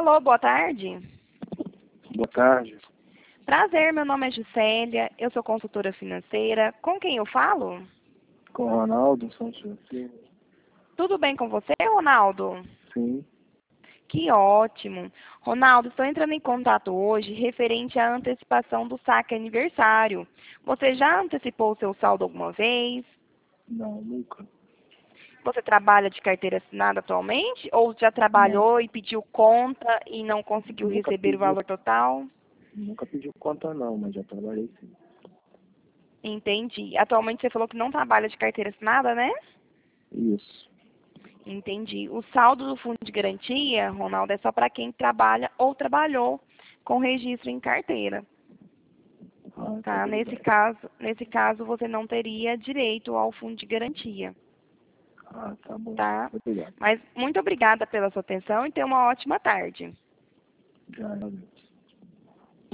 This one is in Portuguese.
Alô, boa tarde. Boa tarde, Prazer, meu nome é Gisélia, eu sou consultora financeira. Com quem eu falo? com o Ronaldo Santos Silva. Tudo bem com você, Ronaldo? Sim, Que ótimo. Ronaldo, estou entrando em contato hoje referente à antecipação do saque aniversário. Você já antecipou o seu saldo alguma vez? não, nunca. Você trabalha de carteira assinada atualmente? Ou já Não, trabalhou e pediu conta e não conseguiu nunca receber o pedi, valor total? nunca pedi conta não, mas já trabalhei sim. Entendi. Atualmente você falou que não trabalha de carteira assinada, né? Isso. Entendi. O saldo do fundo de garantia, Ronaldo, é só para quem trabalha ou trabalhou com registro em carteira, Ah, tá tá? tudo bem. Nesse caso, você não teria direito ao fundo de garantia, Ah, tá bom. tá? Obrigado. Mas muito obrigada pela sua atenção e tenha uma ótima tarde. Já,